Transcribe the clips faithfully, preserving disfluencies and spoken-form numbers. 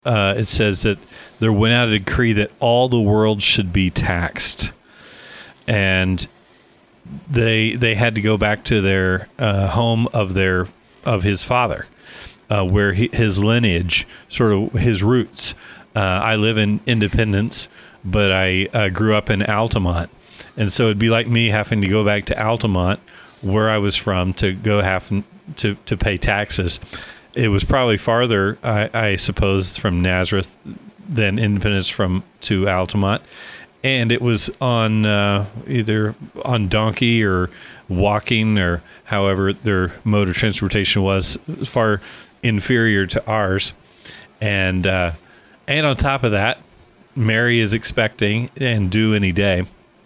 uh, it says that there went out a decree that all the world should be taxed, and they they had to go back to their uh, home of their of his father, uh, where he, his lineage, sort of his roots. Uh, I live in Independence, but I uh, grew up in Altamont, and so it'd be like me having to go back to Altamont, where I was from, to go have to to pay taxes. It was probably farther, I, I suppose, from Nazareth than Independence from to Altamont. And it was on uh, either on donkey or walking, or however their mode of transportation was, far inferior to ours. And uh, and on top of that, Mary is expecting and due any day.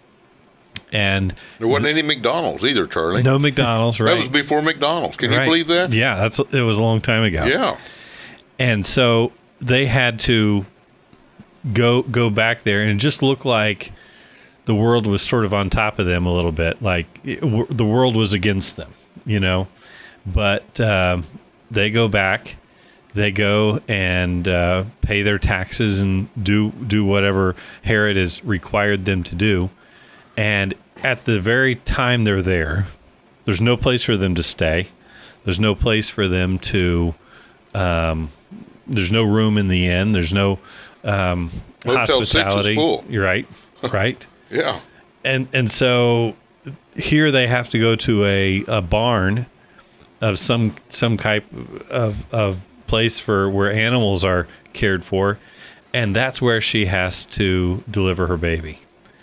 And there wasn't any McDonald's either, Charlie. No McDonald's, right? That was before McDonald's. Can right. you believe that? Yeah, that's it was a long time ago. Yeah. And so they had to go go back there, and it just looked like the world was sort of on top of them a little bit, like it, w- the world was against them, you know. But uh, they go back, they go and uh, pay their taxes and do do whatever Herod has required them to do. And at the very time they're there, there's no place for them to stay. There's no place for them to. Um, there's no room in the inn. There's no um, Hotel hospitality. Six is full. You're right, right. Yeah. And and so here they have to go to a, a barn of some some type of of place for where animals are cared for, and that's where she has to deliver her baby.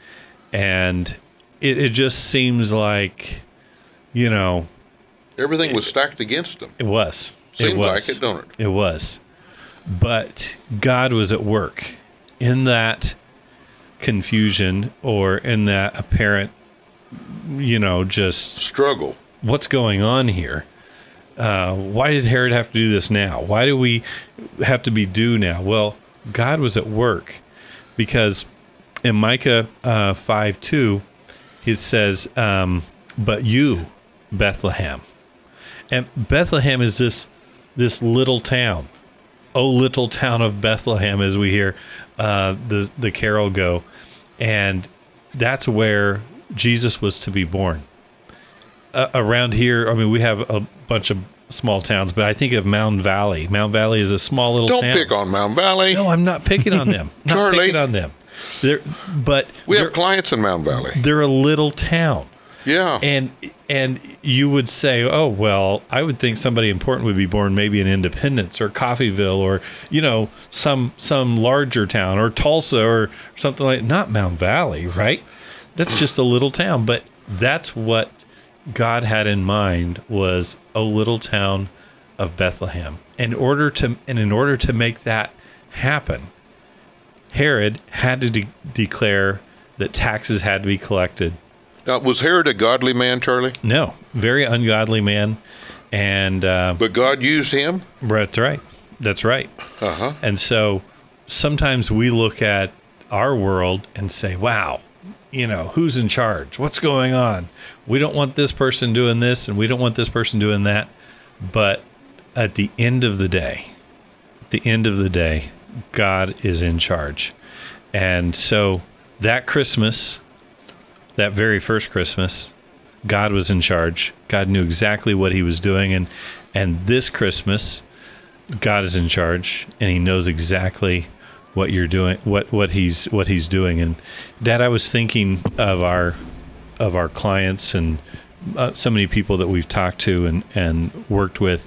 And it, it just seems like, you know, everything was stacked against them. It was. Seems it was. like it, don't it? It was. But God was at work in that confusion, or in that apparent, you know, just struggle. What's going on here? Uh, why did Herod have to do this now? Why do we have to be due now? Well, God was at work, because in Micah uh, five two, it says, um, but you, Bethlehem. And Bethlehem is this this little town. Oh, little town of Bethlehem, as we hear uh, the, the carol go. And that's where Jesus was to be born. Uh, around here, I mean, we have a bunch of small towns, but I think of Mound Valley. Mound Valley is a small little Don't town. Don't pick on Mound Valley. No, I'm not picking on them. Not Charlie. picking on them. They're, but we have clients in Mound Valley. They're a little town. Yeah. And and you would say, oh, well, I would think somebody important would be born maybe in Independence or Coffeyville, or, you know, some some larger town, or Tulsa or something like that. Not Mound Valley, right? That's just a little town. But that's what God had in mind, was a little town of Bethlehem. In order to and in order to make that happen, Herod had to de- declare that taxes had to be collected. Now, was Herod a godly man, Charlie? No, very ungodly man, and uh, but God used him. That's right. That's right. Uh huh. And so sometimes we look at our world and say, "Wow, you know, who's in charge? What's going on? We don't want this person doing this, and we don't want this person doing that." But at the end of the day, at the end of the day, God is in charge. And so that Christmas, that very first Christmas, God was in charge. God knew exactly what he was doing. And, and this Christmas, God is in charge, and he knows exactly what you're doing, what, what he's, what he's doing. And Dad, I was thinking of our, of our clients and uh, so many people that we've talked to and, and worked with.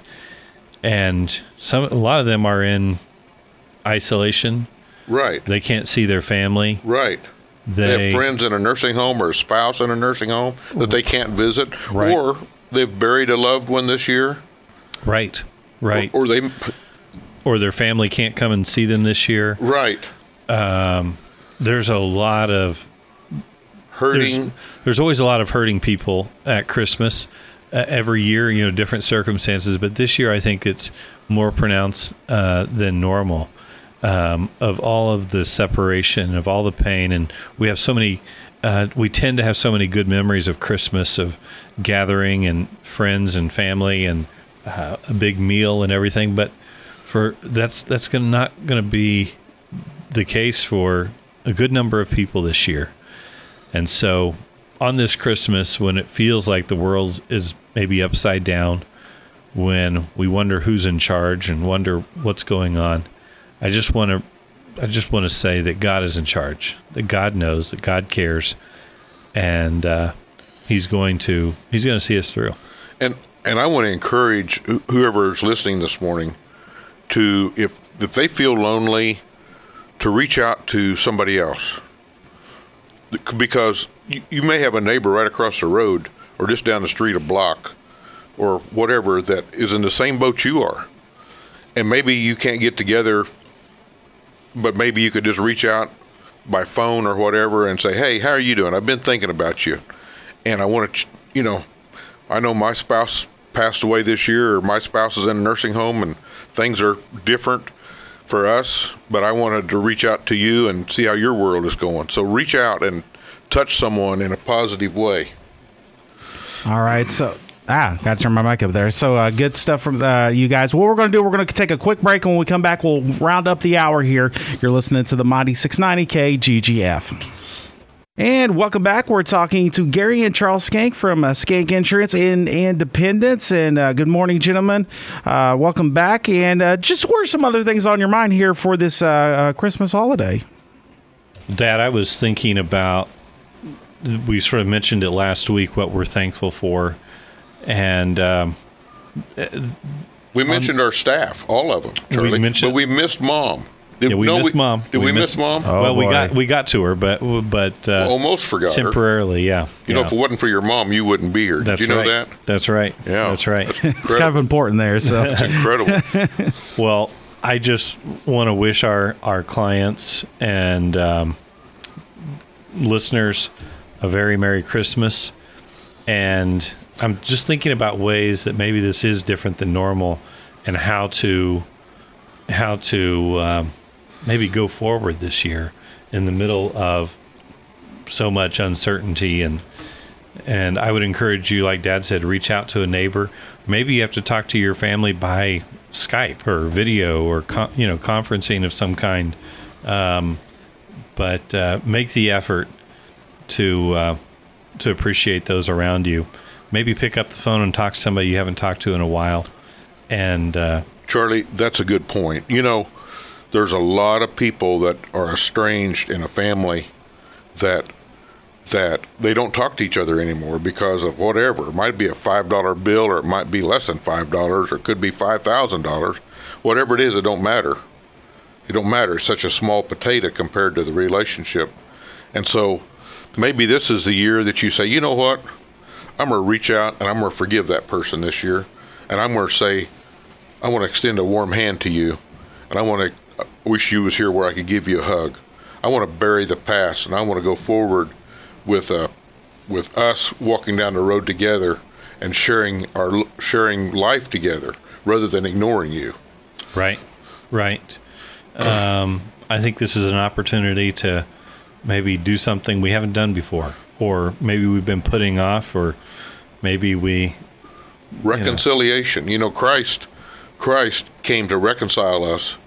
And some, a lot of them are in isolation. Right. They can't see their family. Right. They, they have friends in a nursing home, or a spouse in a nursing home that they can't visit. Right. Or they've buried a loved one this year. Right. Right. Or, or they... Or their family can't come and see them this year. Right. Um, there's a lot of... Hurting. There's, there's always a lot of hurting people at Christmas. Uh, every year, you know, different circumstances. But this year, I think it's more pronounced uh, than normal. Um, of all of the separation, of all the pain. And we have so many, uh, we tend to have so many good memories of Christmas, of gathering and friends and family and uh, a big meal and everything. But for for that's that's gonna not going to be the case for a good number of people this year. And so on this Christmas, when it feels like the world is maybe upside down, when we wonder who's in charge and wonder what's going on, I just want to I just want to say that God is in charge, that God knows, that God cares, and uh, he's going to he's going to see us through. And and I want to encourage whoever is listening this morning to, if if they feel lonely, to reach out to somebody else, because you, you may have a neighbor right across the road or just down the street a block or whatever that is in the same boat you are, and maybe you can't get together, but maybe you could just reach out by phone or whatever and say, hey, how are you doing? I've been thinking about you, and I want to, you know, I know my spouse passed away this year, or my spouse is in a nursing home, and things are different for us, but I wanted to reach out to you and see how your world is going. So reach out and touch someone in a positive way. All right, so ah, got to turn my mic up there. So uh, good stuff from uh, you guys. What we're going to do, we're going to take a quick break, and when we come back, we'll round up the hour here. You're listening to the Mighty six ninety K G G F. And welcome back. We're talking to Gary and Charles Skank from uh, Skank Insurance in Independence. And uh, good morning, gentlemen. Uh, welcome back. And uh, just what are some other things on your mind here for this uh, uh, Christmas holiday? Dad, I was thinking about, we sort of mentioned it last week, what we're thankful for. And um, we mentioned um, our staff, all of them, Charlie, we mentioned, but we missed Mom. Did, yeah, we no, missed we, Mom. Did we, we miss Mom? Oh, well, boy. we got we got to her, but but uh, well, almost forgot temporarily. Her. Yeah, you yeah. know, if it wasn't for your mom, you wouldn't be here. That's Did you know right. that? That's right. Yeah, that's right. That's it's kind of important there. So it's incredible. Well, I just want to wish our our clients and um, listeners a very Merry Christmas, and I'm just thinking about ways that maybe this is different than normal, and how to how to. Um, maybe go forward this year in the middle of so much uncertainty. And and I would encourage you, like Dad said, reach out to a neighbor. Maybe you have to talk to your family by Skype or video or con- you know conferencing of some kind. Um, but uh, make the effort to uh, to appreciate those around you. Maybe pick up the phone and talk to somebody you haven't talked to in a while. And uh, Charlie, that's a good point. You know, there's a lot of people that are estranged in a family that that they don't talk to each other anymore because of whatever. It might be a five dollar bill, or it might be less than five dollars, or it could be five thousand dollars. Whatever it is, it don't matter. It don't matter. It's such a small potato compared to the relationship. And so maybe this is the year that you say, you know what? I'm going to reach out and I'm going to forgive that person this year. And I'm going to say, I want to extend a warm hand to you. And I want to I wish you was here where I could give you a hug. I want to bury the past, and I want to go forward with uh, with us walking down the road together and sharing our sharing life together rather than ignoring you. Right, right. Um, I think this is an opportunity to maybe do something we haven't done before, or maybe we've been putting off, or maybe we reconciliation. You know, you know Christ, Christ came to reconcile us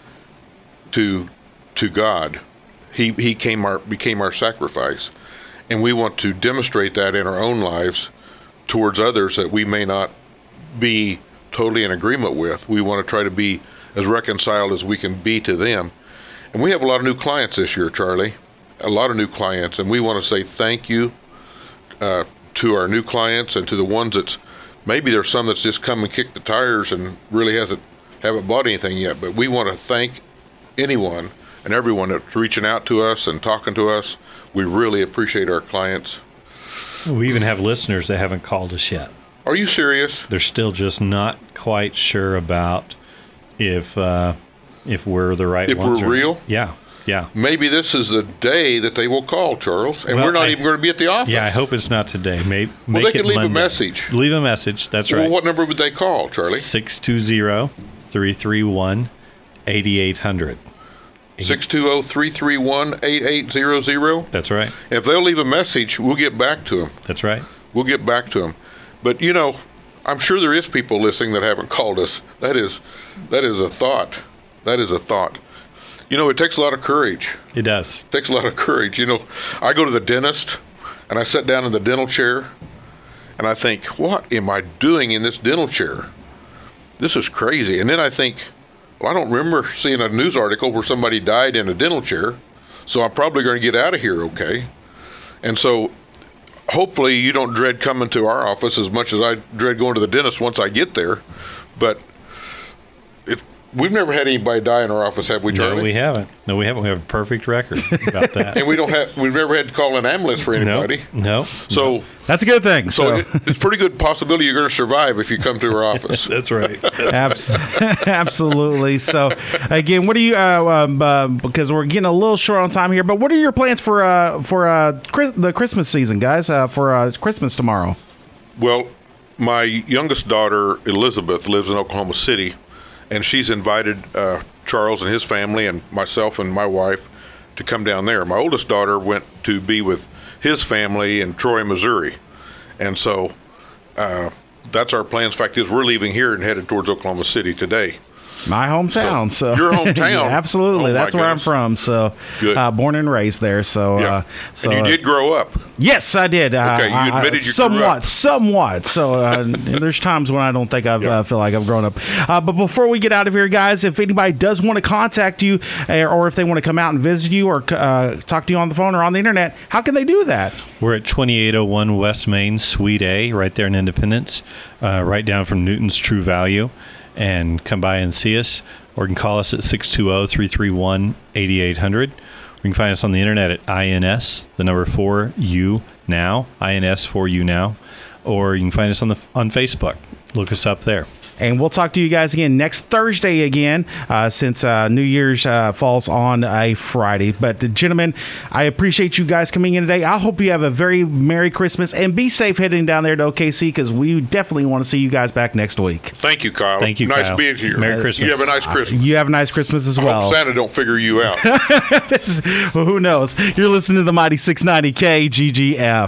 to to God. He he came our became our sacrifice, and we want to demonstrate that in our own lives towards others that we may not be totally in agreement with. We want to try to be as reconciled as we can be to them. And we have a lot of new clients this year, Charlie, a lot of new clients, and we want to say thank you uh, to our new clients and to the ones that's maybe there's some that's just come and kicked the tires and really hasn't haven't bought anything yet, but we want to thank anyone and everyone that's reaching out to us and talking to us. We really appreciate our clients. We even have listeners that haven't called us yet. Are you serious? They're still just not quite sure about if uh, if we're the right if ones. If we're or, real? Yeah, yeah. Maybe this is the day that they will call, Charles, and well, we're not I, even going to be at the office. Yeah, I hope it's not today. Maybe, well, make they could it leave Monday. a message. Leave a message, that's well, right. What number would they call, Charlie? six two zero, three three one, eight eight zero zero. six two zero, three three one, eight eight zero zero. That's right. If they'll leave a message, we'll get back to them. That's right. We'll get back to them. But, you know, I'm sure there is people listening that haven't called us. That is, that is a thought. That is a thought. You know, it takes a lot of courage. It does. It takes a lot of courage. You know, I go to the dentist, and I sit down in the dental chair, and I think, what am I doing in this dental chair? This is crazy. And then I think, well, I don't remember seeing a news article where somebody died in a dental chair, so I'm probably going to get out of here okay. And so hopefully you don't dread coming to our office as much as I dread going to the dentist once I get there. But it, we've never had anybody die in our office, have we, Charlie? No, we haven't. No, we haven't. We have a perfect record about that. And we don't have. We've never had to call an ambulance for anybody. No. no so. That's a good thing. So, So, it, it's pretty good possibility you're going to survive if you come to our office. That's right. Abs- absolutely. So, again, what do you? Uh, um, uh, because we're getting a little short on time here, but what are your plans for uh, for uh, Chris- the Christmas season, guys? Uh, for uh, Christmas tomorrow. Well, my youngest daughter Elizabeth lives in Oklahoma City, and she's invited uh, Charles and his family and myself and my wife to come down there. My oldest daughter went to be with his family in Troy, Missouri, and so uh, that's our plans. Fact is, we're leaving here and headed towards Oklahoma City today. My hometown. So, So, your hometown. Yeah, absolutely. Oh, That's my where goodness. I'm from. So, Good. Uh, born and raised there. So, Yeah. uh, so and you did grow up. Yes, I did. Uh, Okay, you I- admitted I, you grew somewhat, up. somewhat. So uh, there's times when I don't think I Yeah. uh, feel like I've grown up. Uh, but before we get out of here, guys, if anybody does want to contact you, uh, or if they want to come out and visit you, or uh, talk to you on the phone or on the internet, how can they do that? We're at twenty-eight oh one West Main, Suite A, right there in Independence, uh, right down from Newton's True Value. And come by and see us, or you can call us at six two zero, three three one, eight eight zero zero. You can find us on the internet at I N S, the number four U now, I N S four U now, or you can find us on the on Facebook. Look us up there. And we'll talk to you guys again next Thursday again, uh, since uh, New Year's uh, falls on a Friday. But, uh, gentlemen, I appreciate you guys coming in today. I hope you have a very Merry Christmas, and be safe heading down there to O K C, because we definitely want to see you guys back next week. Thank you, Kyle. Thank you, Nice Kyle. being here. Merry Christmas. You have a nice Christmas. You have a nice Christmas as I well. hope Santa don't figure you out. This is- well, who knows? You're listening to the Mighty six ninety K G G F.